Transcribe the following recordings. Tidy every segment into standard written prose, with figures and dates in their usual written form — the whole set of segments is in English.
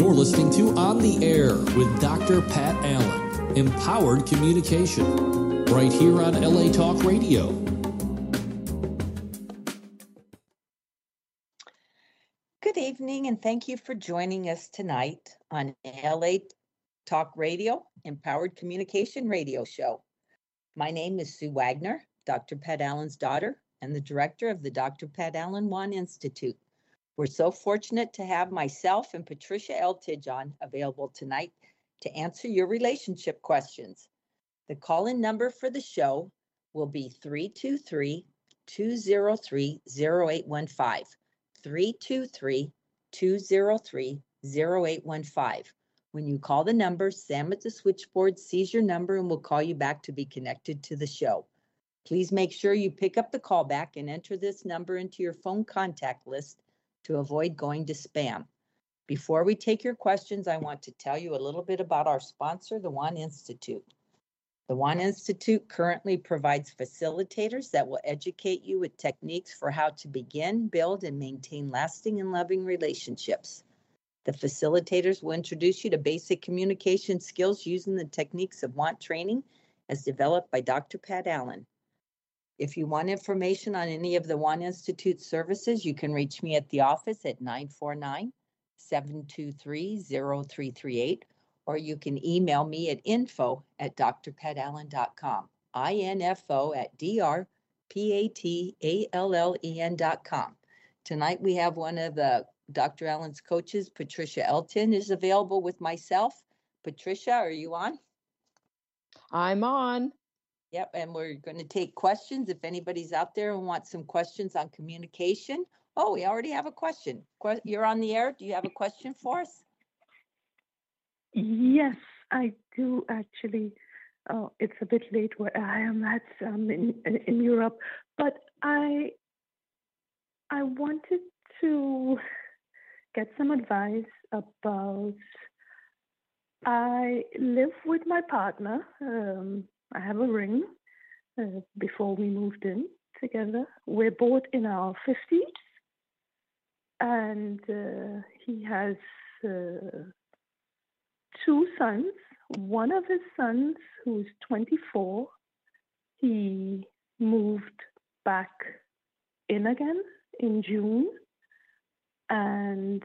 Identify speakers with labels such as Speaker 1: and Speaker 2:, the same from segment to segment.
Speaker 1: You're listening to On the Air with Dr. Pat Allen, Empowered Communication, right here on LA Talk Radio.
Speaker 2: Good evening, and thank you for joining us tonight on LA Talk Radio, Empowered Communication Radio Show. My name is Sue Wagner, Dr. Pat Allen's daughter, and the director of the Dr. Pat Allen One Institute. We're so fortunate to have myself and Patricia Eltidge on available tonight to answer your relationship questions. The call-in number for the show will be 323-203-0815. 323-203-0815. When you call the number, Sam at the switchboard sees your number and will call you back to be connected to the show. Please make sure you pick up the call back and enter this number into your phone contact list to avoid going to spam. Before we take your questions, I want to tell you a little bit about our sponsor, the One Institute. The One Institute currently provides facilitators that will educate you with techniques for how to begin, build, and maintain lasting and loving relationships. The facilitators will introduce you to basic communication skills using the techniques of Want Training as developed by Dr. Pat Allen. If you want information on any of the One Institute services, you can reach me at the office at 949-723-0338, or you can email me at info@drpatallen.com, info@drpatallen.com. Tonight we have one of the Dr. Allen's coaches, Patricia Elton, is available with myself. Patricia, are you on?
Speaker 3: I'm on.
Speaker 2: Yep, and we're going to take questions. If anybody's out there and wants some questions on communication. Oh, we already have a question. You're on the air. Do you have a question for us?
Speaker 4: Yes, I do actually. Oh, it's a bit late where I am at in Europe, but I wanted to get some advice about. I live with my partner. I have a ring before we moved in together. We're both in our 50s, and he has 2 sons. One of his sons, who's 24, he moved back in again in June, and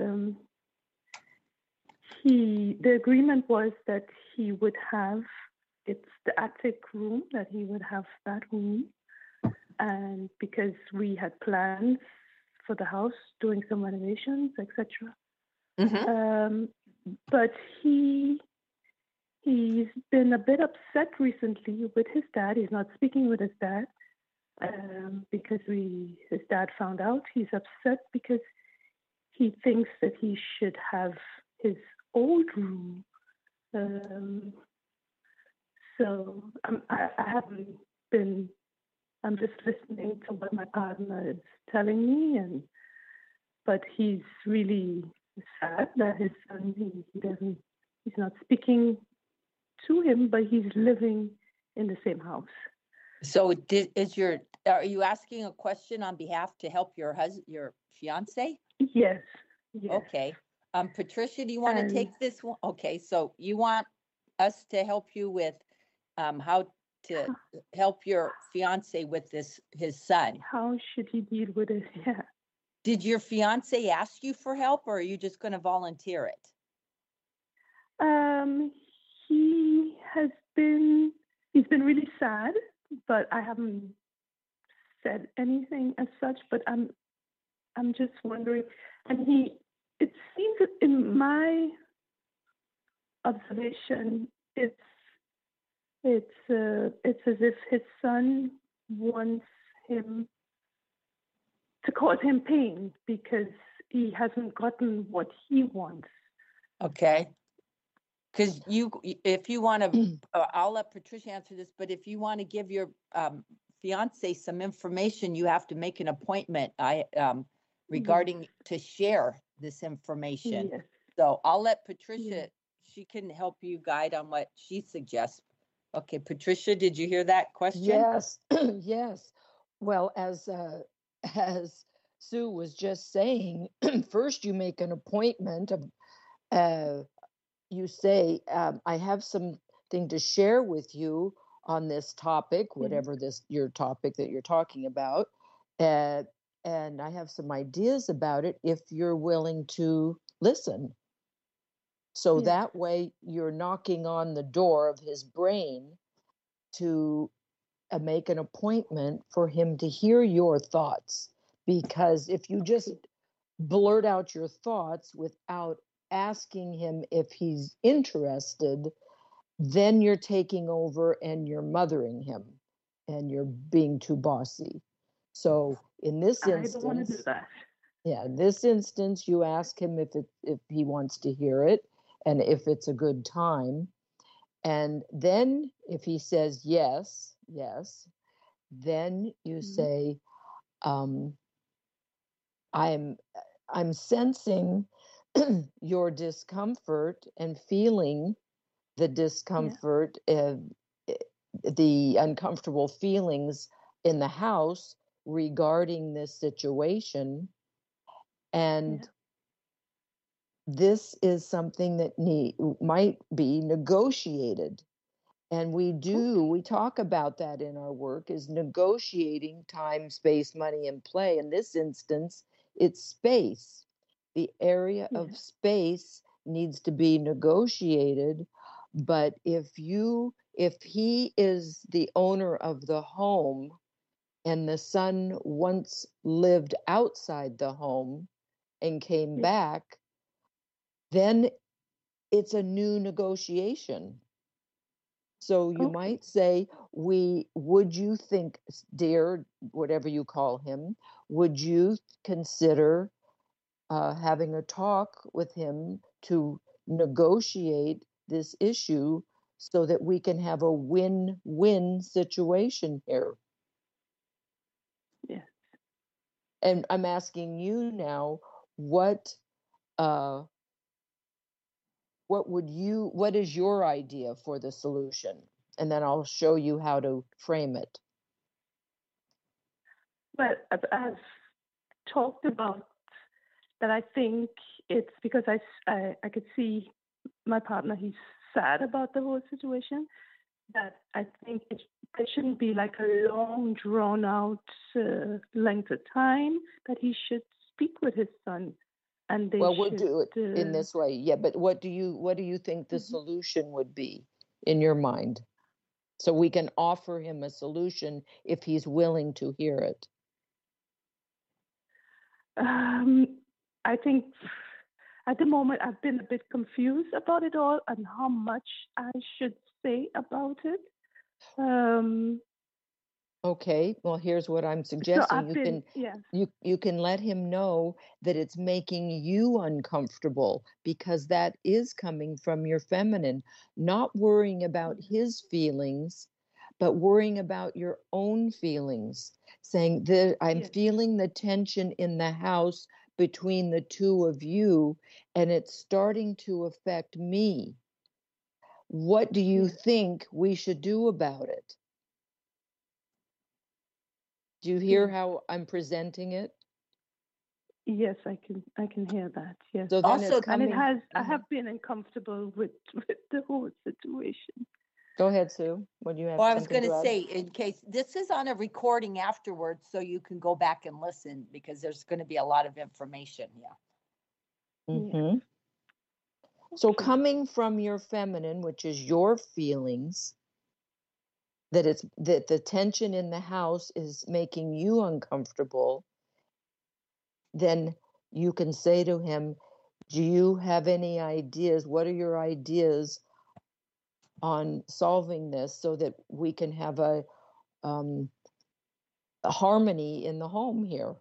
Speaker 4: the agreement was that he would have, it's the attic room, that he would have that room. And because we had plans for the house, doing some renovations, etc.
Speaker 2: Mm-hmm.
Speaker 4: But he's been a bit upset recently with his dad. He's not speaking with his dad because his dad found out. He's upset because he thinks that he should have his old room. So I haven't been. I'm just listening to what my partner is telling me, but he's really sad that his son he's not speaking to him, but he's living in the same house.
Speaker 2: So are you asking a question on behalf to help your fiance?
Speaker 4: Yes.
Speaker 2: Okay. Patricia, do you want to take this one? Okay, so you want us to help you with how to help your fiance with his son.
Speaker 4: How should he deal with it? Yeah.
Speaker 2: Did your fiance ask you for help, or are you just going to volunteer it?
Speaker 4: He's been really sad, but I haven't said anything as such. But I'm just wondering, and it seems that in my observation, it's as if his son wants him to cause him pain because he hasn't gotten what he wants.
Speaker 2: Okay. Because if you want to, I'll let Patricia answer this, but if you want to give your fiance some information, you have to make an appointment regarding to share this information.
Speaker 4: Yes.
Speaker 2: So I'll let Patricia, she can help you guide on what she suggests. Okay, Patricia, did you hear that question?
Speaker 3: Yes, yes. Well, as Sue was just saying, first you make an appointment you say, I have something to share with you on this topic, whatever your topic that you're talking about. And I have some ideas about it if you're willing to listen. So that way you're knocking on the door of his brain to make an appointment for him to hear your thoughts. Because if you just blurt out your thoughts without asking him if he's interested, then you're taking over and you're mothering him and you're being too bossy. So in this instance,
Speaker 4: I don't want to do that.
Speaker 3: Yeah, in this instance, you ask him if he wants to hear it and if it's a good time. And then if he says yes, then you say, I'm sensing your discomfort and feeling the discomfort, the uncomfortable feelings in the house regarding this situation. And this is something that might be negotiated. And we talk about that in our work, is negotiating time, space, money, and play. In this instance, it's space. The area of space needs to be negotiated. But if he is the owner of the home and the son once lived outside the home and came back, then it's a new negotiation. So you might say, would you think, dear, whatever you call him, would you consider having a talk with him to negotiate this issue so that we can have a win-win situation here?
Speaker 4: Yes.
Speaker 3: And I'm asking you now, what is your idea for the solution? And then I'll show you how to frame it.
Speaker 4: Well, I've talked about that. I think it's because I could see my partner, he's sad about the whole situation, that I think there shouldn't be like a long, drawn out length of time, that he should speak with his son. And
Speaker 3: we'll do it in this way. Yeah, but what do you think the solution would be in your mind? So we can offer him a solution if he's willing to hear it.
Speaker 4: I think at the moment I've been a bit confused about it all and how much I should say about it.
Speaker 3: Okay, well, here's what I'm suggesting. You can let him know that it's making you uncomfortable, because that is coming from your feminine, not worrying about his feelings, but worrying about your own feelings, saying that I'm feeling the tension in the house between the two of you, and it's starting to affect me. What do you think we should do about it? Do you hear how I'm presenting it?
Speaker 4: Yes, I can hear that. Yes.
Speaker 3: So
Speaker 2: also,
Speaker 4: I have been uncomfortable with the whole situation.
Speaker 3: Go ahead, Sue. What do you have?
Speaker 2: Well, I was going to say, in case this is on a recording afterwards, so you can go back and listen, because there's going to be a lot of information.
Speaker 3: Mm-hmm. So coming from your feminine, which is your feelings, that the tension in the house is making you uncomfortable, then you can say to him, do you have any ideas? What are your ideas on solving this so that we can have a harmony in the home here?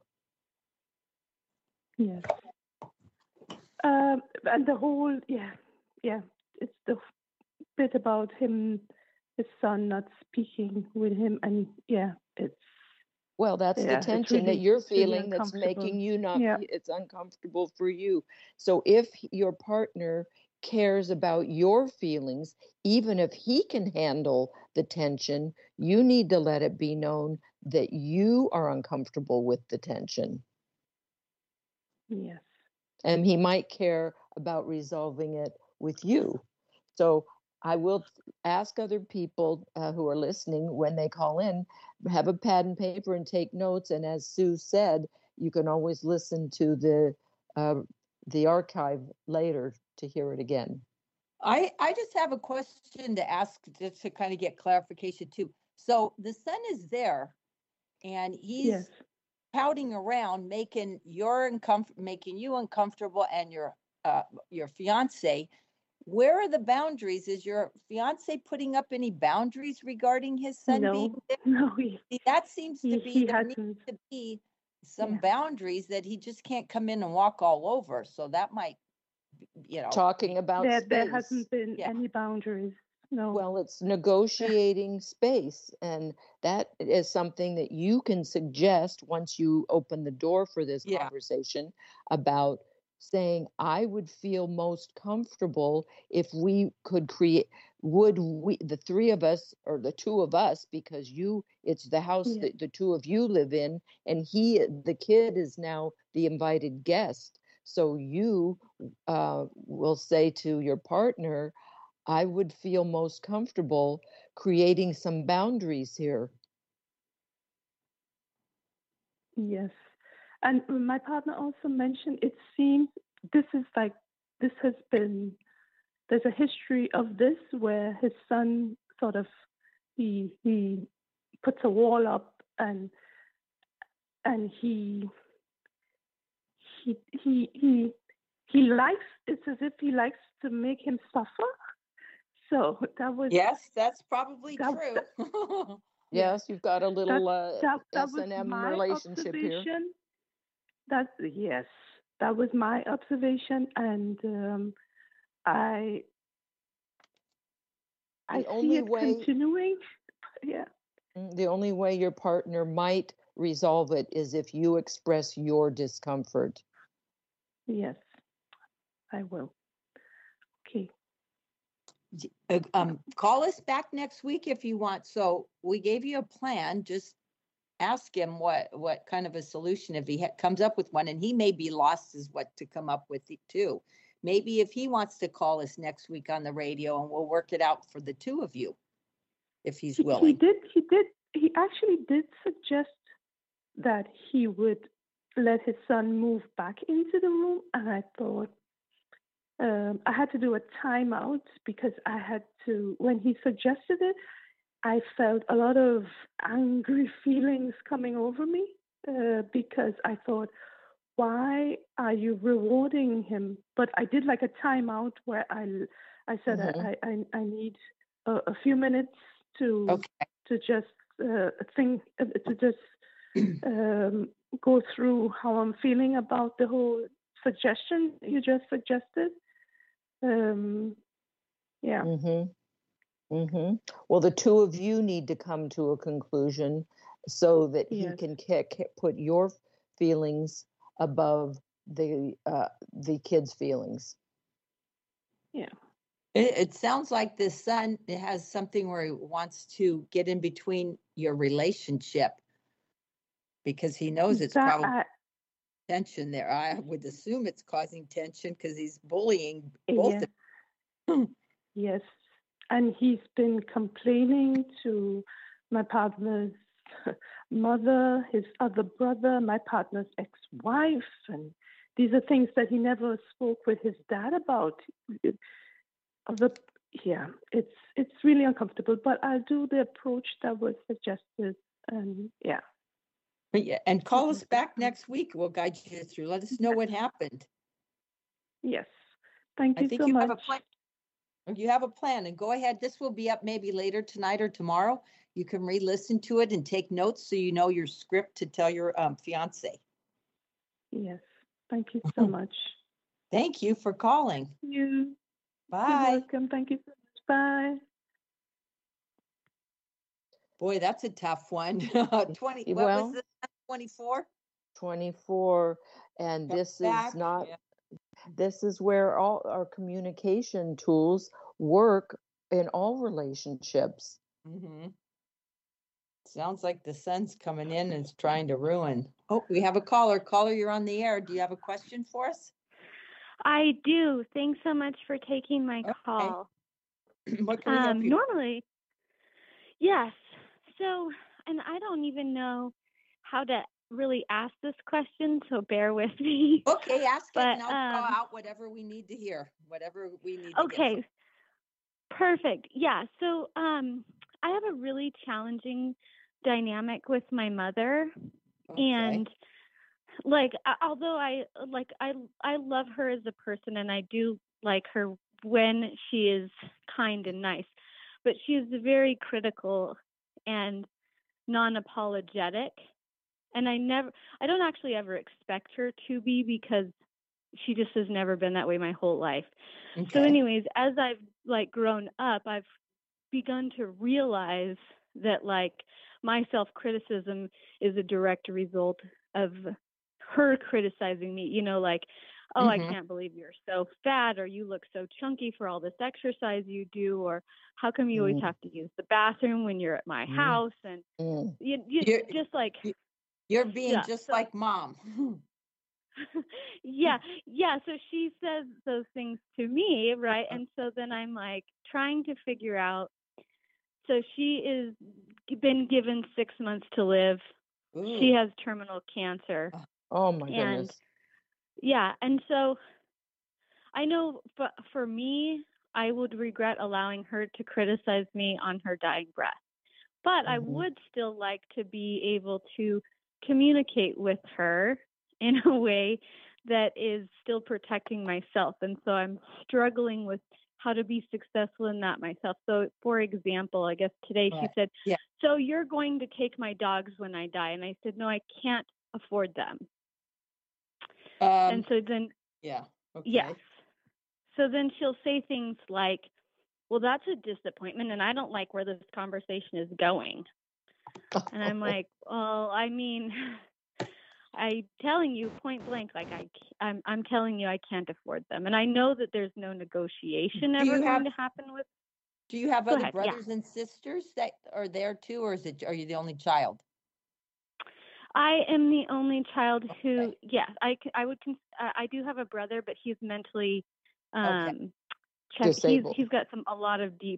Speaker 4: Yes. And the whole, it's the bit about his son not speaking with him, and it's.
Speaker 3: Well, that's the tension that you're feeling that's making you it's uncomfortable for you. So if your partner cares about your feelings, even if he can handle the tension, you need to let it be known that you are uncomfortable with the tension.
Speaker 4: Yes.
Speaker 3: And he might care about resolving it with you. So I will ask other people who are listening when they call in, have a pad and paper and take notes. And as Sue said, you can always listen to the archive later to hear it again.
Speaker 2: I just have a question to ask just to kind of get clarification too. So the son is there and he's pouting around, making you uncomfortable and your fiance. Where are the boundaries? Is your fiance putting up any boundaries regarding his son being there?
Speaker 4: No,
Speaker 2: that seems to be there needs to be some boundaries that he just can't come in and walk all over. So that might,
Speaker 3: talking about space.
Speaker 4: There hasn't been any boundaries. No.
Speaker 3: Well, it's negotiating space, and that is something that you can suggest once you open the door for this conversation about saying, I would feel most comfortable if we could create, the three of us or the two of us, because it's the house that the two of you live in, and the kid is now the invited guest. So you will say to your partner, I would feel most comfortable creating some boundaries here.
Speaker 4: Yes. And my partner also mentioned, it seems there's a history of this where his son sort of, he puts a wall up and he likes, it's as if he likes to make him suffer. So that was...
Speaker 2: Yes, that's probably true.
Speaker 3: Yes, you've got a little S&M relationship here.
Speaker 4: That was my observation, and I see it continuing. Yeah.
Speaker 3: The only way your partner might resolve it is if you express your discomfort.
Speaker 4: Yes, I will. Okay.
Speaker 2: Call us back next week if you want. So we gave you a plan. Just ask him what kind of a solution, if he comes up with one, and he may be lost as what to come up with too. Maybe if he wants to call us next week on the radio, and we'll work it out for the two of you, if he's willing.
Speaker 4: He actually did suggest that he would let his son move back into the room, and I thought I had to do a timeout because I had to, when he suggested it, I felt a lot of angry feelings coming over me because I thought, why are you rewarding him? But I did like a timeout where I said I need a few minutes to just think, to just go through how I'm feeling about the whole suggestion you just suggested.
Speaker 3: Well, the two of you need to come to a conclusion so that he can put your feelings above the kid's feelings.
Speaker 2: Yeah. It sounds like the son has something where he wants to get in between your relationship because he knows it's probably tension there. I would assume it's causing tension because he's bullying both of them.
Speaker 4: Yes. And he's been complaining to my partner's mother, his other brother, my partner's ex-wife. And these are things that he never spoke with his dad about. It's really uncomfortable, but I'll do the approach that was suggested. And
Speaker 2: and call us back next week. We'll guide you through. Let us know what happened.
Speaker 4: Yes. Thank you so much.
Speaker 2: You have a plan, and go ahead. This will be up maybe later tonight or tomorrow. You can re-listen to it and take notes so you know your script to tell your fiance.
Speaker 4: Yes. Thank you so much.
Speaker 2: Thank you for calling.
Speaker 4: Thank you.
Speaker 2: Bye.
Speaker 4: You're welcome. Thank you so much. Bye.
Speaker 2: Boy, that's a tough one. 20. What was this? 24?
Speaker 3: 24. And this is not... Yeah. This is where all our communication tools work in all relationships.
Speaker 2: Sounds like the sun's coming in and it's trying to ruin. Oh, we have a caller. Caller, you're on the air. Do you have a question for us?
Speaker 5: I do. Thanks so much for taking my call.
Speaker 2: What can we help you?
Speaker 5: Normally, yes. So, and I don't even know how to really ask this question, so bear with me.
Speaker 2: Okay, ask it, and
Speaker 5: But,
Speaker 2: I'll draw out whatever we need to hear, whatever we need to get.
Speaker 5: Okay, perfect. Yeah. So, I have a really challenging dynamic with my mother, and like, although I love her as a person, and I do like her when she is kind and nice, but she is very critical and non-apologetic, and I don't actually ever expect her to be, because she just has never been that way my whole life. So anyways, as I've like grown up, I've begun to realize that like my self-criticism is a direct result of her criticizing me, you know, like, oh, I can't believe you're so fat, or you look so chunky for all this exercise you do, or how come you always have to use the bathroom when you're at my house? And you just like,
Speaker 2: you're being just like mom.
Speaker 5: yeah. So she says those things to me, right? And so then I'm like trying to figure out. So she is been given 6 months to live. Ooh. She has terminal cancer.
Speaker 3: Oh my goodness.
Speaker 5: Yeah. And so I know for me, I would regret allowing her to criticize me on her dying breath. But I would still like to be able to communicate with her in a way that is still protecting myself. And so I'm struggling with how to be successful in that myself. So for example, I guess today she said, so you're going to take my dogs when I die. And I said, no, I can't afford them. And so then, yes. So then she'll say things like, well, that's a disappointment, and I don't like where this conversation is going. And I'm like, well, I mean, I'm telling you point blank, like I'm telling you I can't afford them. And I know that there's no negotiation ever going to happen with.
Speaker 2: Do you have other brothers and sisters that are there too, or are you the only child?
Speaker 5: I am the only child who, yes, I do have a brother, but he's mentally
Speaker 3: disabled.
Speaker 5: He's got a lot of deep,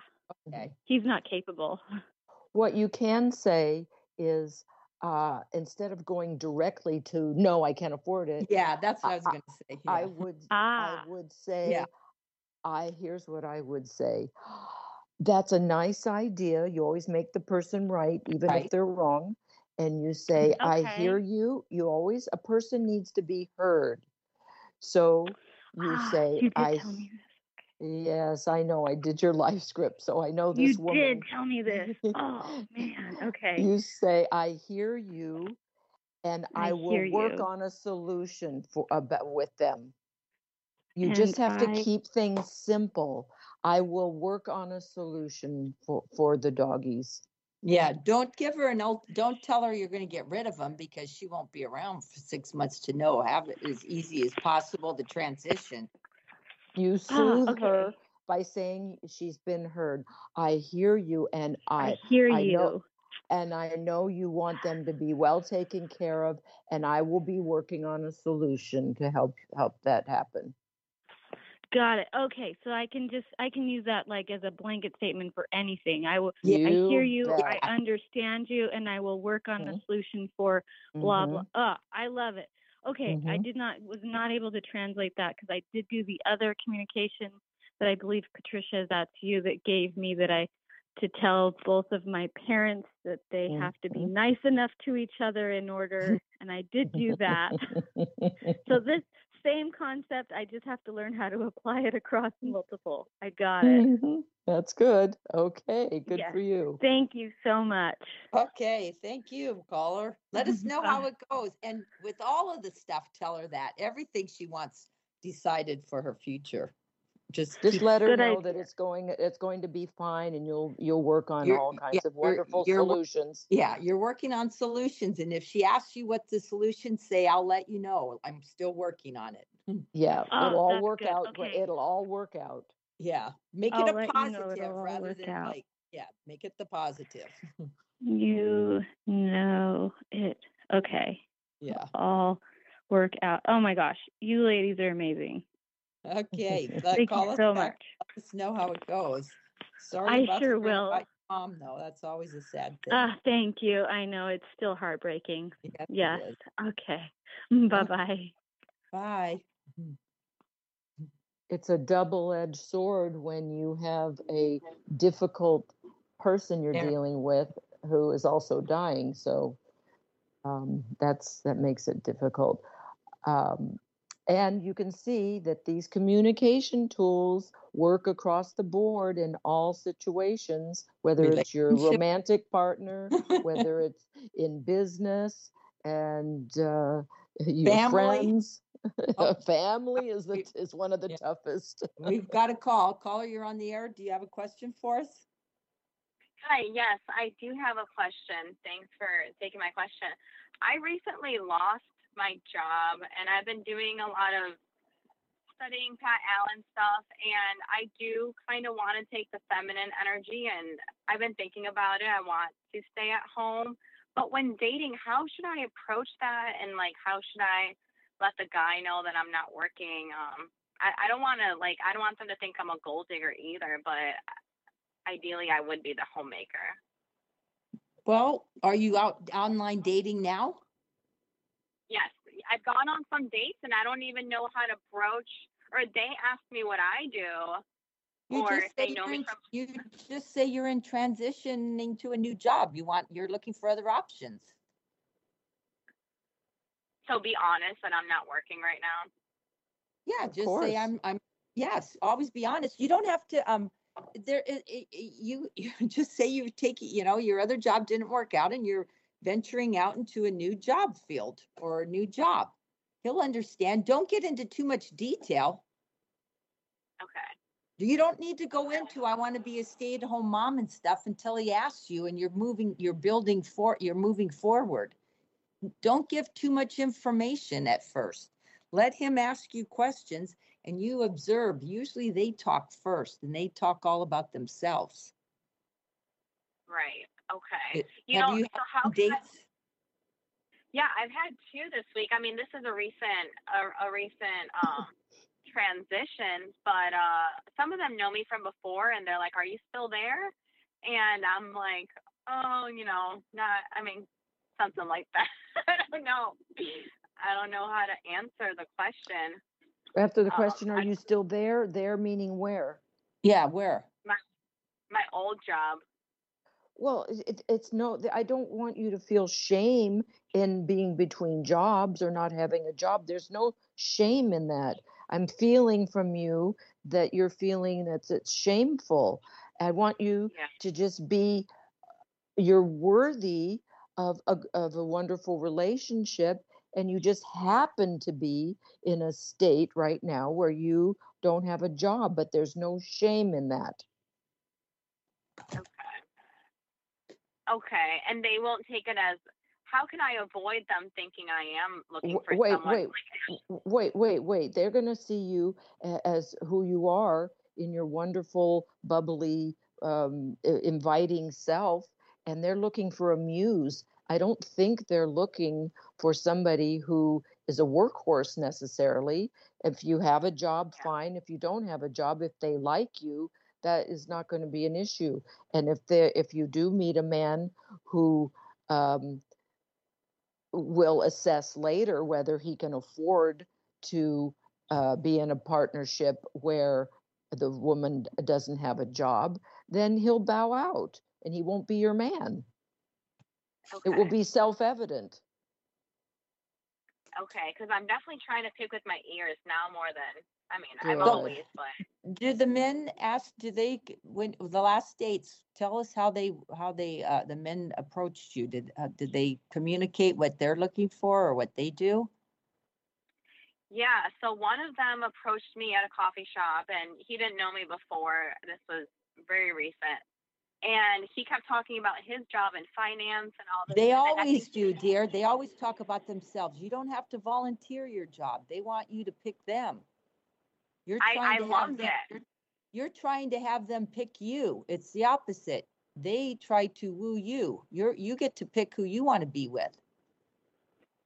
Speaker 5: he's not capable.
Speaker 3: What you can say is, instead of going directly to, no, I can't afford it.
Speaker 2: Yeah, that's what I was going to say. Yeah.
Speaker 3: I would say, here's what I would say. That's a nice idea. You always make the person right, even if they're wrong. And you say, I hear you. A person needs to be heard. So you say,
Speaker 5: you did tell me this.
Speaker 3: Yes, I know. I did your life script, so I know this woman.
Speaker 5: You did tell me this. Oh, man. Okay.
Speaker 3: You say, I hear you, and I will work on a solution with them. You just have to keep things simple. I will work on a solution for the doggies.
Speaker 2: Yeah, don't give her don't tell her you're going to get rid of them, because she won't be around for 6 months to know. Have it as easy as possible to transition.
Speaker 3: You soothe her by saying she's been heard. I hear you, and I
Speaker 5: hear you.
Speaker 3: Know, and I know you want them to be well taken care of, and I will be working on a solution to help that happen.
Speaker 5: Got it. Okay, so I can use that like as a blanket statement for anything. I hear you. I understand you, and I will work on a solution for blah blah. I love it. Okay, I was not able to translate that, because I did do the other communication that I believe, Patricia, that's you that gave me to tell both of my parents that they have to be nice enough to each other in order, and I did do that. So this same concept, I just have to learn how to apply it across multiple. I got it.
Speaker 3: That's good. Okay, good for you.
Speaker 5: Thank you so much.
Speaker 2: Okay, thank you, caller. Let us know how it goes. And with all of the stuff, tell her that everything she wants decided for her future. Just
Speaker 3: let her know that it's going to be fine, and you'll work on all kinds of wonderful solutions.
Speaker 2: Yeah, you're working on solutions, and if she asks you what the solutions say, I'll let you know. I'm still working on it.
Speaker 3: Yeah, it'll all work out. Okay. It'll all work out.
Speaker 2: Yeah, make it a positive rather than make it the positive.
Speaker 5: You know it. Okay.
Speaker 2: Yeah.
Speaker 5: All work work out. Oh my gosh, you ladies are amazing.
Speaker 2: Okay.
Speaker 5: Thank
Speaker 2: Call
Speaker 5: you
Speaker 2: us
Speaker 5: so
Speaker 2: back.
Speaker 5: much.
Speaker 2: Let us know how it goes. Sorry
Speaker 5: I
Speaker 2: about
Speaker 5: sure
Speaker 2: hearing
Speaker 5: will.
Speaker 2: about your mom, though. That's always a sad thing.
Speaker 5: Thank you. I know it's still heartbreaking.
Speaker 2: Yes,
Speaker 5: Yes.
Speaker 2: it is.
Speaker 5: Okay. Bye-bye.
Speaker 2: Bye.
Speaker 3: It's a double-edged sword when you have a difficult person you're
Speaker 2: Yeah.
Speaker 3: dealing with who is also dying. So that makes it difficult. And you can see that these communication tools work across the board in all situations, whether it's your romantic partner, whether it's in business, and your friends. Family is one of the toughest.
Speaker 2: We've got a call. Caller, you're on the air. Do you have a question for us?
Speaker 6: Hi, yes, I do have a question. Thanks for taking my question. I recently lost my job, and I've been doing a lot of studying Pat Allen stuff, and I do kind of want to take the feminine energy, and I've been thinking about it. I want to stay at home, but when dating, how should I approach that, and like how should I let the guy know that I'm not working? I don't want to I don't want them to think I'm a gold digger either, but ideally I would be the homemaker.
Speaker 2: Well, are you out online dating now?
Speaker 6: Yes, I've gone on some dates and I don't even know how to broach, or they ask me what I do, or if they know me from.
Speaker 2: You just say you're in transitioning to a new job. You're looking for other options.
Speaker 6: So be honest that I'm not working right now.
Speaker 2: Yeah, just say I'm. Yes, always be honest. You don't have to. You just say you take. Your other job didn't work out, and you're venturing out into a new job field or a new job. He'll understand. Don't get into too much detail.
Speaker 6: Okay.
Speaker 2: You don't need to go into I want to be a stay-at-home mom and stuff until he asks you, and you're moving forward. Don't give too much information at first. Let him ask you questions and you observe. Usually they talk first and they talk all about themselves.
Speaker 6: Right. Okay.
Speaker 2: Have you
Speaker 6: so how
Speaker 2: dates?
Speaker 6: Yeah, I've had 2 this week. I mean, this is a recent transition, but some of them know me from before and they're like, "Are you still there?" And I'm like, "Oh, not, something like that." I don't know. I don't know how to answer the question.
Speaker 3: After the question, are you still there? There meaning where?
Speaker 2: Yeah, where?
Speaker 6: My old job.
Speaker 3: Well, it's no, I don't want you to feel shame in being between jobs or not having a job. There's no shame in that. I'm feeling from you that you're feeling that it's shameful. I want you to just you're worthy of a wonderful relationship, and you just happen to be in a state right now where you don't have a job, but there's no shame in that.
Speaker 6: Okay. And they won't take it as, how can I avoid them thinking I am looking for someone?
Speaker 3: Wait. They're going to see you as who you are in your wonderful, bubbly, inviting self, and they're looking for a muse. I don't think they're looking for somebody who is a workhorse necessarily. If you have a job, fine. If you don't have a job, if they like you, that is not going to be an issue. And if you do meet a man who will assess later whether he can afford to be in a partnership where the woman doesn't have a job, then he'll bow out and he won't be your man. Okay. It will be self-evident.
Speaker 6: Okay, because I'm definitely trying to pick with my ears now more than,
Speaker 3: Good.
Speaker 6: I'm always, but.
Speaker 2: Do the men ask, when the last dates, tell us how the men approached you? Did they communicate what they're looking for or what they do?
Speaker 6: Yeah, so one of them approached me at a coffee shop, and he didn't know me before. This was very recent. And he kept talking about his job in finance and all this.
Speaker 2: They always do, dear. They always talk about themselves. You don't have to volunteer your job. They want you to pick them.
Speaker 6: I loved it.
Speaker 2: You're trying to have them pick you. It's the opposite. They try to woo you. You get to pick who you want to be with.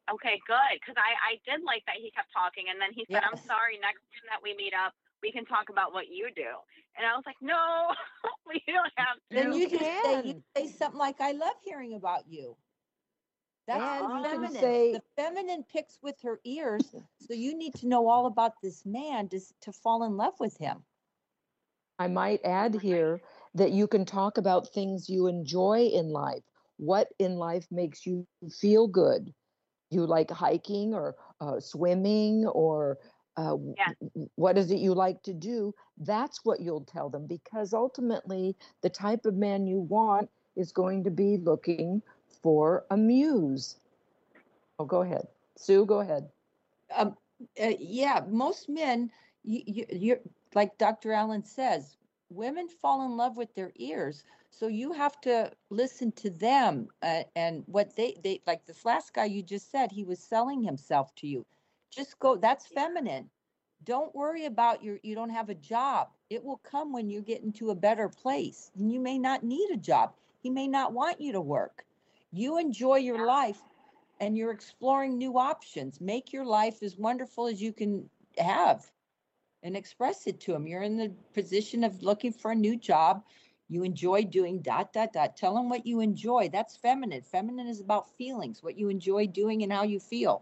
Speaker 6: Okay, good. Because I did like that he kept talking, and then he said, "I'm
Speaker 2: Yes.
Speaker 6: sorry. Next time that we meet up, we can talk about what you do." And I was like, "No, we don't have to."
Speaker 2: Then
Speaker 3: You
Speaker 2: you just
Speaker 3: can.
Speaker 2: say something like, "I love hearing about you." That's
Speaker 3: And
Speaker 2: the
Speaker 3: you can
Speaker 2: feminine.
Speaker 3: say,
Speaker 2: The feminine picks with her ears. So you need to know all about this man to fall in love with him.
Speaker 3: I might add here that you can talk about things you enjoy in life. What in life makes you feel good? You like hiking or swimming, or
Speaker 6: Yeah.
Speaker 3: what is it you like to do? That's what you'll tell them, because ultimately the type of man you want is going to be looking for a muse. Oh, go ahead. Sue, go ahead.
Speaker 2: Yeah, most men, you're like Dr. Allen says, women fall in love with their ears. So you have to listen to them, and what they like. This last guy you just said, he was selling himself to you. Just go. That's feminine. Don't worry about you don't have a job. It will come when you get into a better place. And you may not need a job. He may not want you to work. You enjoy your life and you're exploring new options. Make your life as wonderful as you can have and express it to him. You're in the position of looking for a new job. You enjoy doing ... Tell him what you enjoy. That's feminine. Feminine is about feelings, what you enjoy doing and how you feel.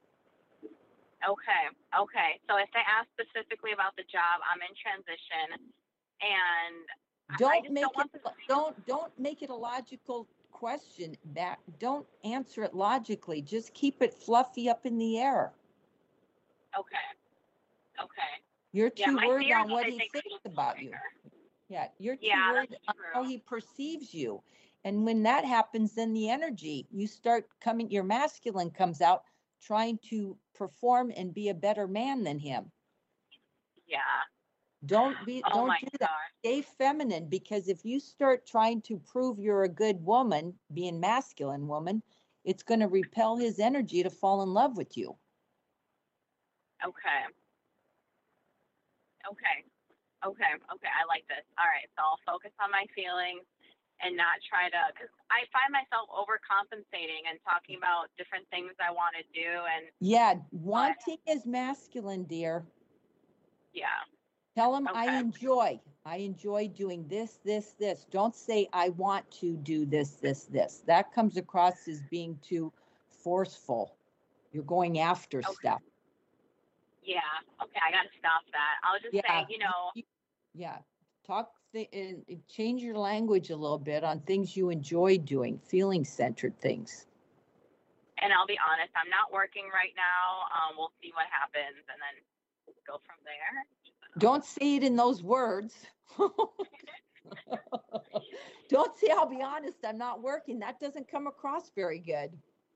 Speaker 6: Okay. So if they ask specifically about the job, I'm in transition, and
Speaker 2: Don't make it a logical question. That don't answer it logically. Just keep it fluffy up in the air.
Speaker 6: Okay.
Speaker 2: You're too worried on what
Speaker 6: I
Speaker 2: he
Speaker 6: think
Speaker 2: thinks
Speaker 6: she's
Speaker 2: about you.
Speaker 6: bigger.
Speaker 2: Yeah, you're too
Speaker 6: Yeah,
Speaker 2: worried
Speaker 6: that's
Speaker 2: on how
Speaker 6: true.
Speaker 2: he perceives you. And when that happens, then the energy, you start coming, your masculine comes out trying to perform and be a better man than him.
Speaker 6: Yeah.
Speaker 2: Don't
Speaker 6: Oh
Speaker 2: do
Speaker 6: my
Speaker 2: that.
Speaker 6: gosh.
Speaker 2: Stay feminine, because if you start trying to prove you're a good woman, being masculine woman, it's going to repel his energy to fall in love with you.
Speaker 6: Okay. I like this. All right. So I'll focus on my feelings and not try to, because I find myself overcompensating and talking about different things I want to do. And
Speaker 2: yeah, wanting is masculine, dear.
Speaker 6: Yeah.
Speaker 2: Tell him,
Speaker 6: okay.
Speaker 2: I enjoy doing this. Don't say I want to do this. That comes across as being too forceful. You're going after stuff.
Speaker 6: Yeah. Okay. I got to stop that. I'll just say,
Speaker 2: Yeah. Talk and change your language a little bit on things you enjoy doing, feeling-centered things.
Speaker 6: And I'll be honest, I'm not working right now. We'll see what happens and then go from there.
Speaker 2: Don't say it in those words. Don't say, I'll be honest, I'm not working. That doesn't come across very good.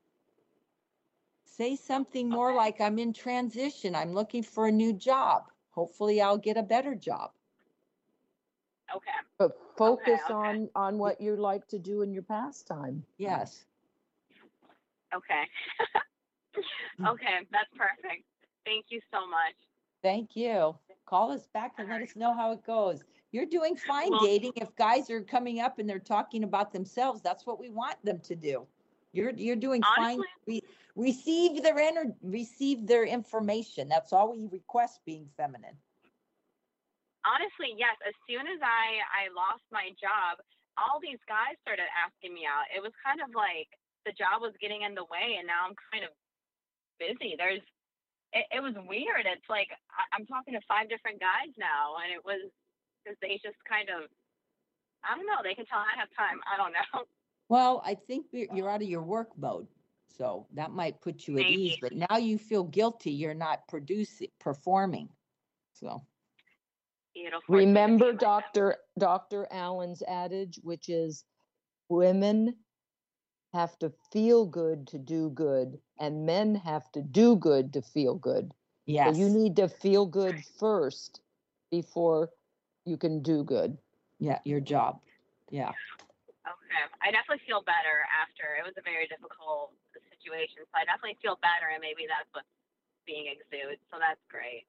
Speaker 2: Say something more like, I'm in transition. I'm looking for a new job. Hopefully I'll get a better job.
Speaker 6: Okay.
Speaker 3: But focus on what you like to do in your pastime.
Speaker 2: Yes.
Speaker 6: Okay. Okay, that's perfect. Thank you so much.
Speaker 2: Thank you. Call us back and let us know how it goes. You're doing fine dating. If guys are coming up and they're talking about themselves, that's what we want them to do. You're doing fine. Receive their information. That's all we request, being feminine.
Speaker 6: Honestly, yes. As soon as I lost my job, all these guys started asking me out. It was kind of like the job was getting in the way, and now I'm kind of busy. It was weird. It's like I'm talking to 5 different guys now, and it was because they just kind of, I don't know, they can tell I have time. I don't know.
Speaker 2: Well, I think you're out of your work mode, so that might put you at ease. But now you feel guilty. You're not performing. So
Speaker 3: remember Dr. Allen's adage, which is women have to feel good to do good, and men have to do good to feel good.
Speaker 2: Yes.
Speaker 3: So you need to feel good first before you can do good.
Speaker 2: Yeah, your job. Yeah.
Speaker 6: Okay. I definitely feel better after. It was a very difficult situation. So I definitely feel better, and maybe that's what's being exuded. So that's great.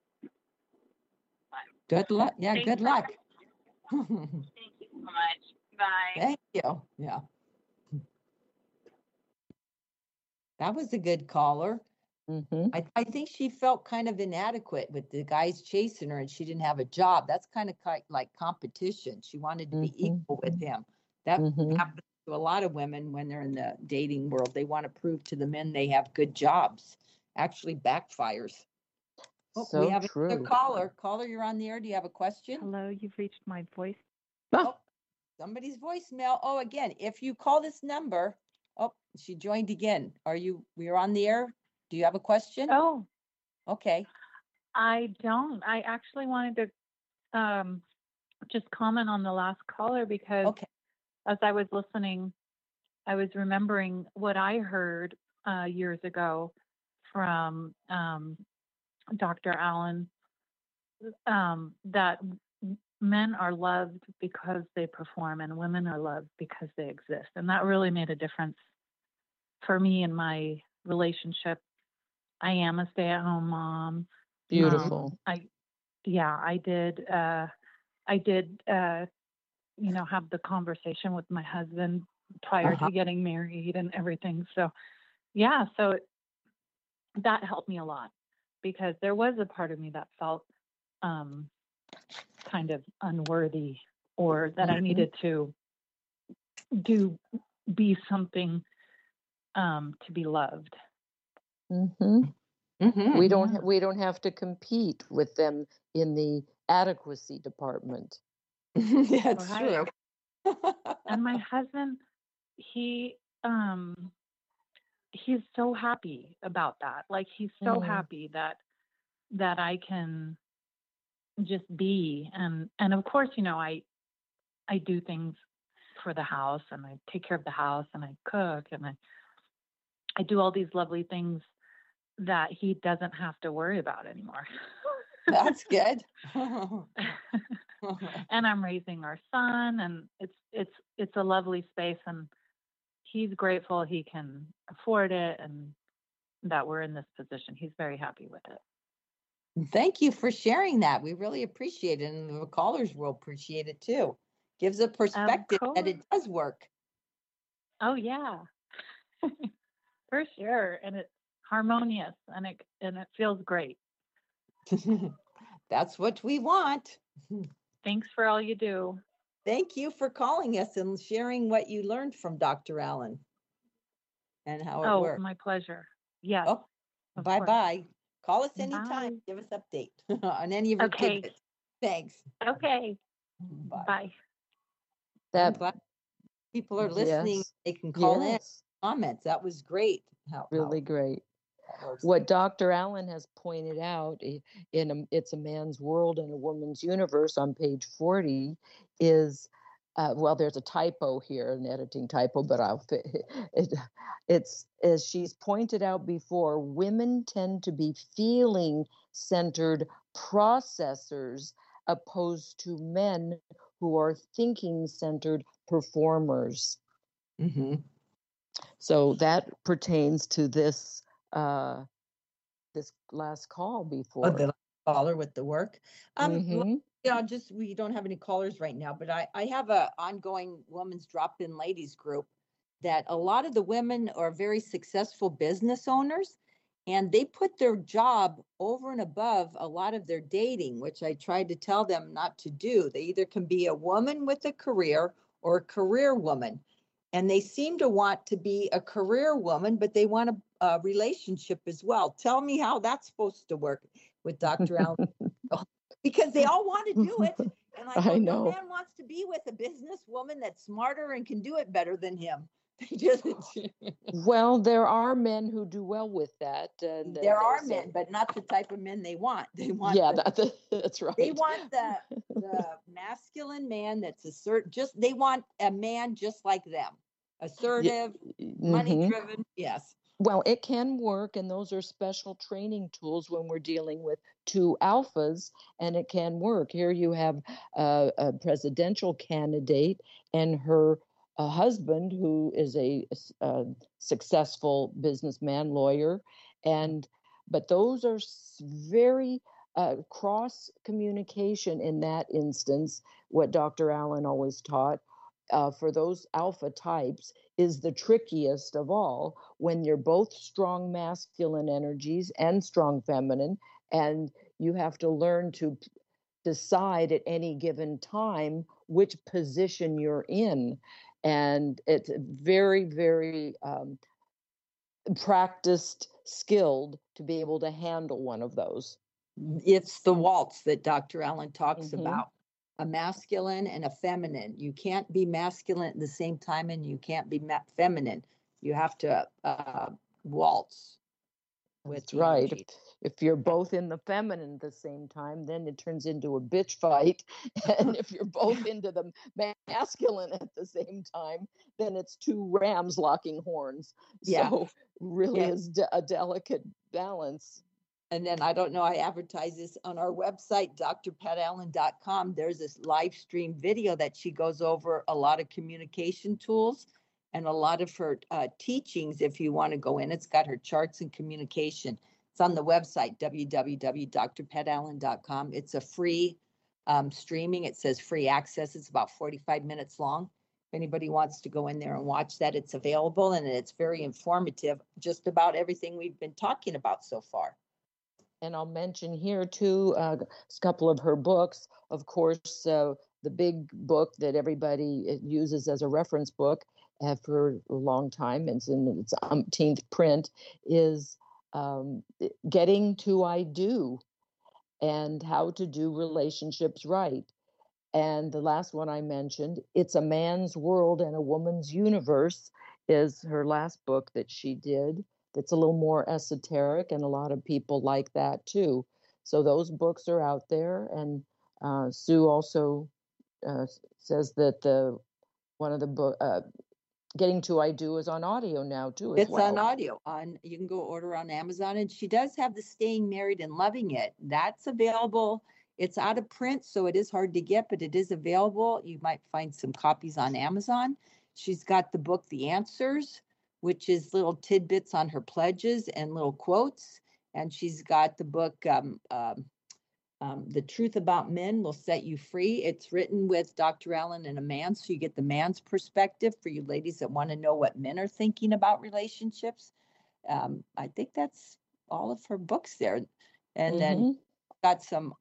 Speaker 2: Good luck. Yeah, good luck.
Speaker 6: Thank you so much. Bye.
Speaker 2: Thank you. Yeah. That was a good caller.
Speaker 3: Mm-hmm.
Speaker 2: I think she felt kind of inadequate with the guys chasing her and she didn't have a job. That's kind of like competition. She wanted to be equal with him. That happens to a lot of women when they're in the dating world. They want to prove to the men they have good jobs. Actually backfires. Oh, we have another caller. Caller, you're on the air. Do you have a question?
Speaker 7: Hello, you've reached my voice.
Speaker 2: Oh, somebody's voicemail. Oh, again, if you call this number, oh, she joined again. We're on the air? Do you have a question?
Speaker 7: Oh,
Speaker 2: okay.
Speaker 7: I don't. I actually wanted to just comment on the last caller because as I was listening, I was remembering what I heard years ago from Dr. Allen, that men are loved because they perform and women are loved because they exist. And that really made a difference for me in my relationship. I am a stay-at-home mom.
Speaker 3: Beautiful.
Speaker 7: I did, have the conversation with my husband prior to getting married and everything. So, that helped me a lot because there was a part of me that felt kind of unworthy or that I needed to be something to be loved.
Speaker 3: We don't have to compete with them in the adequacy department.
Speaker 2: That's true.
Speaker 7: And my husband, he's so happy about that. Like he's so happy that I can just be and of course, I do things for the house and I take care of the house and I cook and I do all these lovely things that he doesn't have to worry about anymore.
Speaker 2: That's good.
Speaker 7: And I'm raising our son and it's a lovely space and he's grateful he can afford it and that we're in this position. He's very happy with it.
Speaker 2: Thank you for sharing that. We really appreciate it. And the callers will appreciate it too. Gives a perspective that it does work.
Speaker 7: Oh yeah, for sure. And it's harmonious and it feels great.
Speaker 2: That's what we want.
Speaker 7: Thanks for all you do.
Speaker 2: Thank you for calling us and sharing what you learned from Dr. Allen and how it works.
Speaker 7: Oh, my pleasure. Yes.
Speaker 2: Oh, bye-bye. Call us anytime.
Speaker 7: Bye.
Speaker 2: Give us update on any of your tidbits. Thanks.
Speaker 7: Okay.
Speaker 2: Bye.
Speaker 3: I'm
Speaker 2: glad people are listening. Yes. They can call in comments. That was great.
Speaker 3: Really great. What Dr. Allen has pointed out in It's a Man's World and a Woman's Universe on page 40 is, there's a typo here, an editing typo, but it's as she's pointed out before, women tend to be feeling-centered processors opposed to men who are thinking-centered performers. So that pertains to this this last call before.
Speaker 2: The caller with the work. We don't have any callers right now, but I have a ongoing Women's Drop-In Ladies group that a lot of the women are very successful business owners, and they put their job over and above a lot of their dating, which I tried to tell them not to do. They either can be a woman with a career or a career woman. And they seem to want to be a career woman, but they want a relationship as well. Tell me how that's supposed to work with Dr. Allen. Because they all want to do it. And I know. No man wants to be with a businesswoman that's smarter and can do it better than him. They just
Speaker 3: Well, there are men who do well with that.
Speaker 2: There are men, but not the type of men they want. They want
Speaker 3: that's right.
Speaker 2: They want the masculine man that's they want a man just like them. Assertive, money-driven, yes.
Speaker 3: Well, it can work, and those are special training tools when we're dealing with two alphas, and it can work. Here you have a presidential candidate and her husband, who is a successful businessman, lawyer, but those are very cross communication in that instance. What Dr. Allen always taught. For those alpha types, is the trickiest of all, when you're both strong masculine energies and strong feminine, and you have to learn to decide at any given time which position you're in. And it's very, very practiced, skilled to be able to handle one of those.
Speaker 2: It's the waltz that Dr. Allen talks about. A masculine and a feminine. You can't be masculine at the same time, and you can't be feminine. You have to waltz with
Speaker 3: That's
Speaker 2: the
Speaker 3: right.
Speaker 2: energy.
Speaker 3: If you're both in the feminine at the same time, then it turns into a bitch fight. And if you're both into the masculine at the same time, then it's two rams locking horns.
Speaker 2: Yeah.
Speaker 3: So really is a delicate balance.
Speaker 2: And then I don't know, I advertise this on our website, drpatallen.com. There's this live stream video that she goes over a lot of communication tools and a lot of her teachings. If you want to go in, it's got her charts and communication. It's on the website, www.drpatallen.com. It's a free streaming. It says free access. It's about 45 minutes long. If anybody wants to go in there and watch that, it's available, and it's very informative, just about everything we've been talking about so far.
Speaker 3: And I'll mention here too a couple of her books. Of course, the big book that everybody uses as a reference book for a long time, it's in its umpteenth print, is Getting to I Do, and How to Do Relationships Right. And the last one I mentioned, It's a Man's World and a Woman's Universe, is her last book that she did. That's a little more esoteric, and a lot of people like that too. So those books are out there. And Sue also says that one of the book, Getting to I Do, is on audio now too.
Speaker 2: It's on audio. You can go order on Amazon, and she does have the Staying Married and Loving It. That's available. It's out of print, so it is hard to get, but it is available. You might find some copies on Amazon. She's got the book The Answers, which is little tidbits on her pledges and little quotes. And she's got the book, The Truth About Men Will Set You Free. It's written with Dr. Allen and a man, so you get the man's perspective for you ladies that want to know what men are thinking about relationships. I think that's all of her books there. And then got some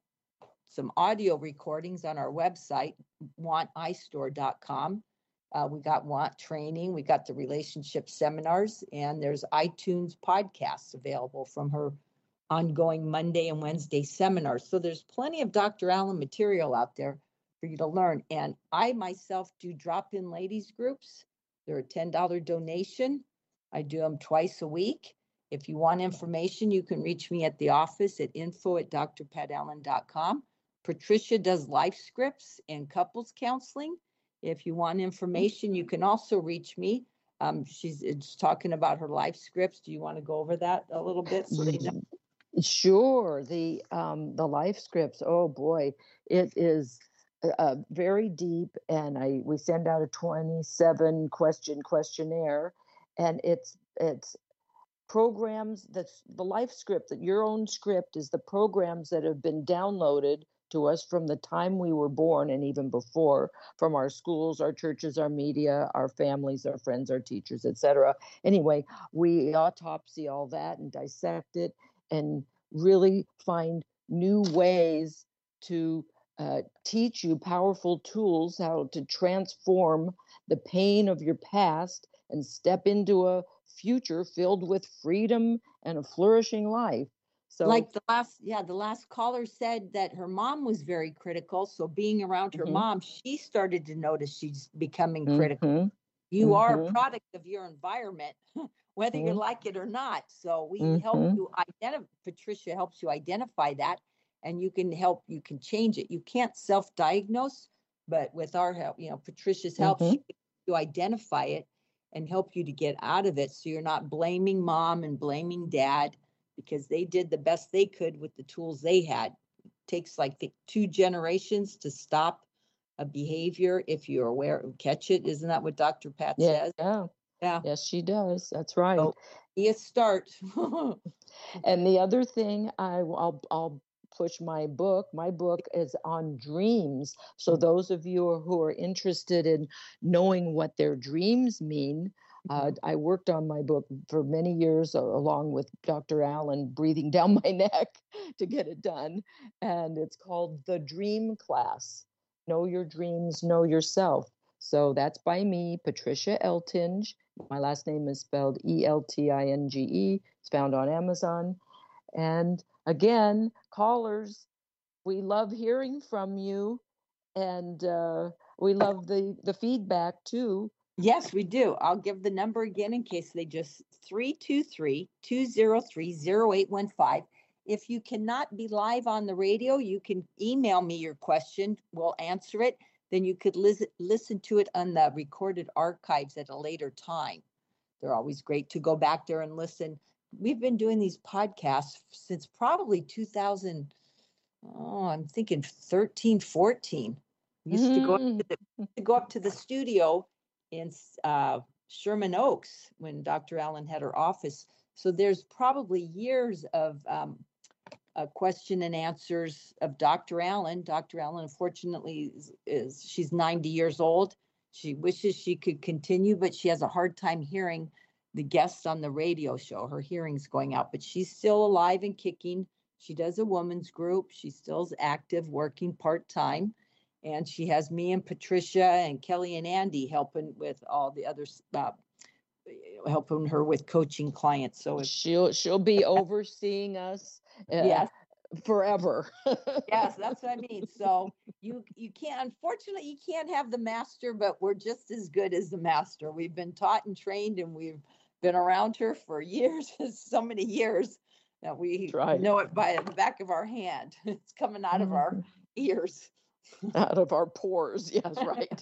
Speaker 2: audio recordings on our website, wanticestore.com. We got Want Training, we got the relationship seminars, and there's iTunes podcasts available from her ongoing Monday and Wednesday seminars. So there's plenty of Dr. Allen material out there for you to learn. And I myself do drop-in ladies groups. They're a $10 donation. I do them twice a week. If you want information, you can reach me at the office at info@drpatallen.com. Patricia does life scripts and couples counseling. If you want information, you can also reach me. She's talking about her life scripts. Do you want to go over that a little bit so they know?
Speaker 3: Sure. The life scripts. Oh boy, it is very deep, and we send out a 27 question questionnaire, and it's programs. That's the life script. That your own script is the programs that have been downloaded to us from the time we were born and even before, from our schools, our churches, our media, our families, our friends, our teachers, etc. Anyway, we autopsy all that and dissect it and really find new ways to teach you powerful tools how to transform the pain of your past and step into a future filled with freedom and a flourishing life. So,
Speaker 2: like the last caller said that her mom was very critical. So being around her mom, she started to notice she's becoming critical. You are a product of your environment, whether you like it or not. So we help you identify. Patricia helps you identify that, and you can change it. You can't self-diagnose, but with our help, Patricia's help, she can you identify it and help you to get out of it. So you're not blaming mom and blaming dad, because they did the best they could with the tools they had. It takes like 2 generations to stop a behavior if you're aware, catch it. Isn't that what Dr. Pat says?
Speaker 3: Yeah. Yes, she does. That's right.
Speaker 2: So be a start.
Speaker 3: And the other thing I'll push my book. My book is on dreams. So those of you who are interested in knowing what their dreams mean, I worked on my book for many years along with Dr. Allen, breathing down my neck to get it done. And it's called The Dream Class. Know Your Dreams, Know Yourself. So that's by me, Patricia Eltinge. My last name is spelled Eltinge. It's found on Amazon. And again, callers, we love hearing from you, and we love the feedback too.
Speaker 2: Yes, we do. I'll give the number again in case they just 323-203-0815. If you cannot be live on the radio, you can email me your question. We'll answer it. Then you could listen to it on the recorded archives at a later time. They're always great to go back there and listen. We've been doing these podcasts since probably 2000. Oh, I'm thinking 13, 14. We used to go up to the studio in Sherman Oaks when Dr. Allen had her office. So there's probably years of question and answers of Dr. Allen. Dr. Allen, unfortunately, she's 90 years old. She wishes she could continue, but she has a hard time hearing the guests on the radio show. Her hearing's going out, but she's still alive and kicking. She does a women's group. She still's active, working part-time. And she has me and Patricia and Kelly and Andy helping with all the other helping her with coaching clients. So
Speaker 3: she'll be overseeing us
Speaker 2: yes,
Speaker 3: forever.
Speaker 2: Yes, that's what I mean. So you can't, unfortunately, you can't have the master, but we're just as good as the master. We've been taught and trained, and we've been around her for years, so many years that we know it by the back of our hand. It's coming out of our ears.
Speaker 3: Out of our pores. Yes, right.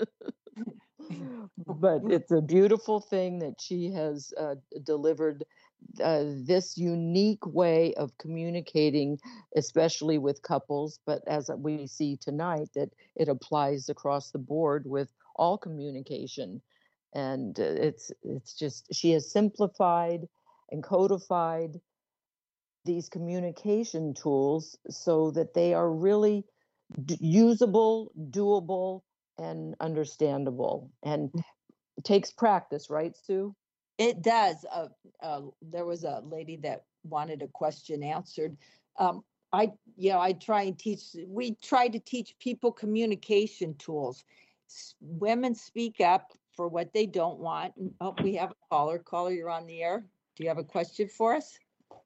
Speaker 3: But it's a beautiful thing that she has delivered this unique way of communicating, especially with couples. But as we see tonight, that it applies across the board with all communication. And it's just, she has simplified and codified these communication tools so that they are really usable, doable, and understandable. And it takes practice, right, Sue?
Speaker 2: It does. There was a lady that wanted a question answered. I try and teach. We try to teach people communication tools. Women speak up for what they don't want. Oh, we have a caller. Caller, you're on the air. Do you have a question for us?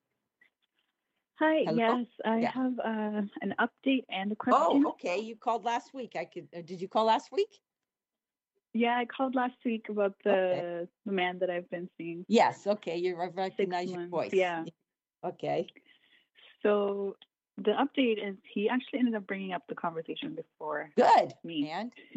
Speaker 8: Hi.
Speaker 2: Hello?
Speaker 8: Yes, I have an update and a question.
Speaker 2: Oh, okay. You called last week. Did you call last week?
Speaker 8: Yeah, I called last week about the man that I've been seeing.
Speaker 2: Yes. Okay. You recognize your voice.
Speaker 8: Yeah.
Speaker 2: Okay.
Speaker 8: So the update is he actually ended up bringing up the conversation before.
Speaker 2: Good.
Speaker 8: Me.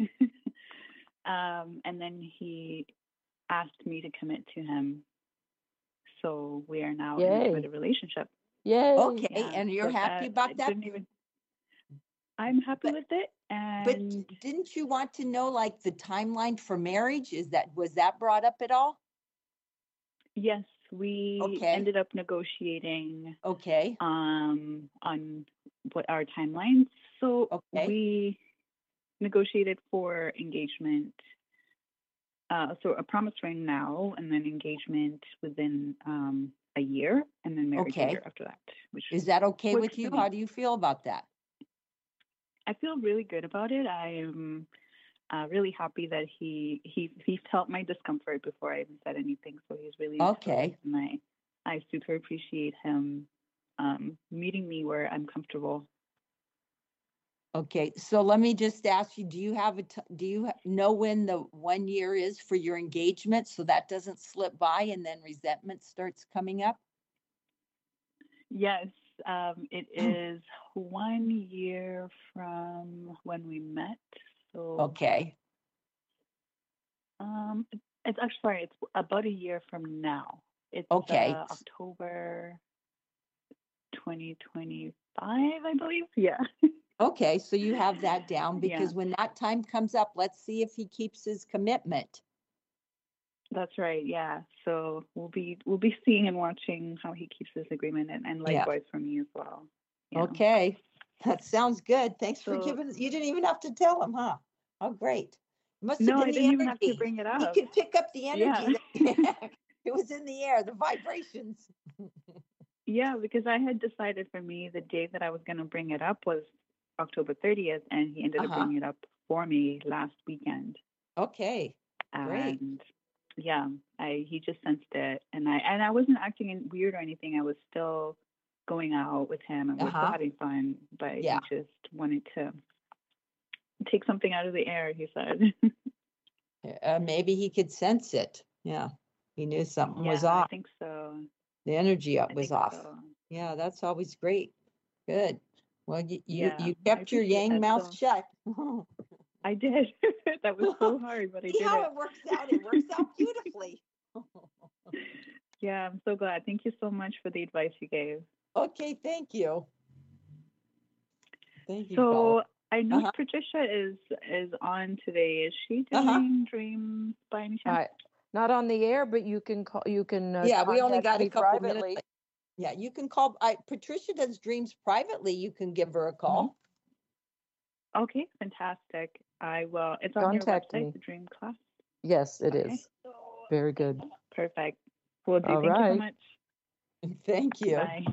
Speaker 8: And then he asked me to commit to him. So we are now in a relationship.
Speaker 3: Yay.
Speaker 2: Okay. Yeah, and you're happy about that?
Speaker 8: I'm happy with it.
Speaker 2: But didn't you want to know like the timeline for marriage? Was that brought up at all?
Speaker 8: Yes, we ended up negotiating on what our timeline. So we negotiated for engagement. So a promise ring now, and then engagement within a year, and then marriage a year after that.
Speaker 2: Is that okay with you? How do you feel about that?
Speaker 8: I feel really good about it. I am really happy that he felt my discomfort before I even said anything. So he's really supportive, and I super appreciate him meeting me where I'm comfortable.
Speaker 2: Okay, so let me just ask you: do you know when the 1 year is for your engagement, so that doesn't slip by and then resentment starts coming up?
Speaker 8: Yes. It is 1 year from when we met. So it's actually it's about a year from now. It's October 2025, I believe. Yeah.
Speaker 2: Okay, so you have that down because when that time comes up, let's see if he keeps his commitment.
Speaker 8: That's right. Yeah. So we'll be seeing and watching how he keeps this agreement, and likewise for me as well. Yeah.
Speaker 2: Okay. That sounds good. Thanks for giving us. You didn't even have to tell him, huh? Oh, great. Must have been
Speaker 8: I didn't even have to bring it up.
Speaker 2: He could pick up the energy. It was in the air, the vibrations.
Speaker 8: Yeah, because I had decided for me the day that I was going to bring it up was October 30th, and he ended up bringing it up for me last weekend.
Speaker 2: Okay, great.
Speaker 8: And yeah, he just sensed it, and I wasn't acting weird or anything. I was still going out with him, and we were still having fun, but he just wanted to take something out of the air, he said.
Speaker 2: Maybe he could sense it. Yeah, he knew something was off.
Speaker 8: I think so.
Speaker 2: The energy was off. So. Yeah, that's always great. Good. Well, you kept your yang mouth shut.
Speaker 8: I did. That was so hard, but I did.
Speaker 2: See how it works out? It works out beautifully.
Speaker 8: Yeah, I'm so glad. Thank you so much for the advice you gave.
Speaker 2: Okay, thank you. Thank you.
Speaker 8: So I know Patricia is on today. Is she doing dreams by any chance?
Speaker 3: Not on the air, but you can call. You can.
Speaker 2: We only got a couple
Speaker 3: privately.
Speaker 2: minutes. Yeah, you can call. Patricia does dreams privately. You can give her a call.
Speaker 8: Okay, fantastic. I will. It's on your website, the Dream Class.
Speaker 3: Yes, it is. Very good.
Speaker 8: Perfect. Well, thank you so much.
Speaker 2: Thank you.
Speaker 8: Bye.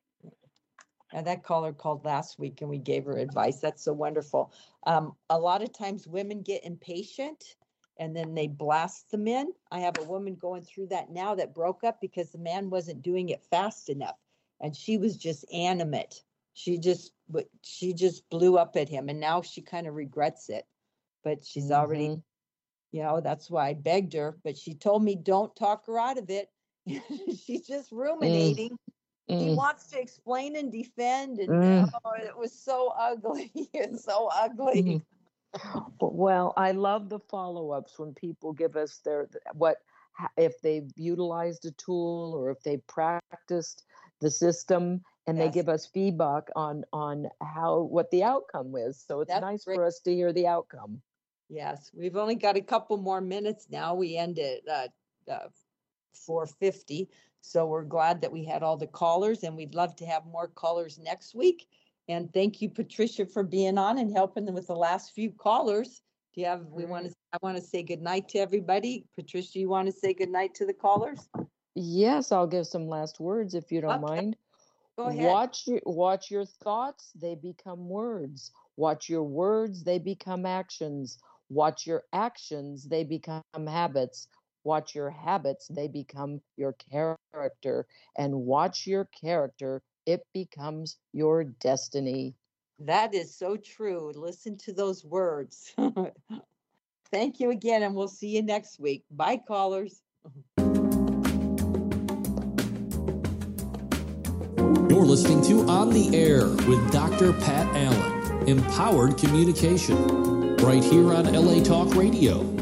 Speaker 2: And that caller called last week, and we gave her advice. That's so wonderful. A lot of times women get impatient, and then they blast the men. I have a woman going through that now that broke up because the man wasn't doing it fast enough, and she was just animate. She just blew up at him, and now she kind of regrets it. But she's already, that's why I begged her. But she told me, don't talk her out of it. She's just ruminating. He wants to explain and defend, and it was so ugly. It's so ugly.
Speaker 3: Well, I love the follow-ups when people give us if they've utilized a tool or if they practiced the system, and they give us feedback on what the outcome was. So it's nice for us to hear the outcome.
Speaker 2: Yes, we've only got a couple more minutes now. We end at 4:50. So we're glad that we had all the callers, and we'd love to have more callers next week. And thank you, Patricia, for being on and helping them with the last few callers. I want to say good night to everybody. Patricia, you want to say good night to the callers?
Speaker 3: Yes, I'll give some last words if you don't mind.
Speaker 2: Go ahead.
Speaker 3: Watch your thoughts, they become words. Watch your words, they become actions. Watch your actions, they become habits. Watch your habits, they become your character. And watch your character, it becomes your destiny.
Speaker 2: That is so true. Listen to those words. Thank you again, and we'll see you next week. Bye, callers.
Speaker 1: You're listening to On the Air with Dr. Pat Allen. Empowered communication. Right here on LA Talk Radio.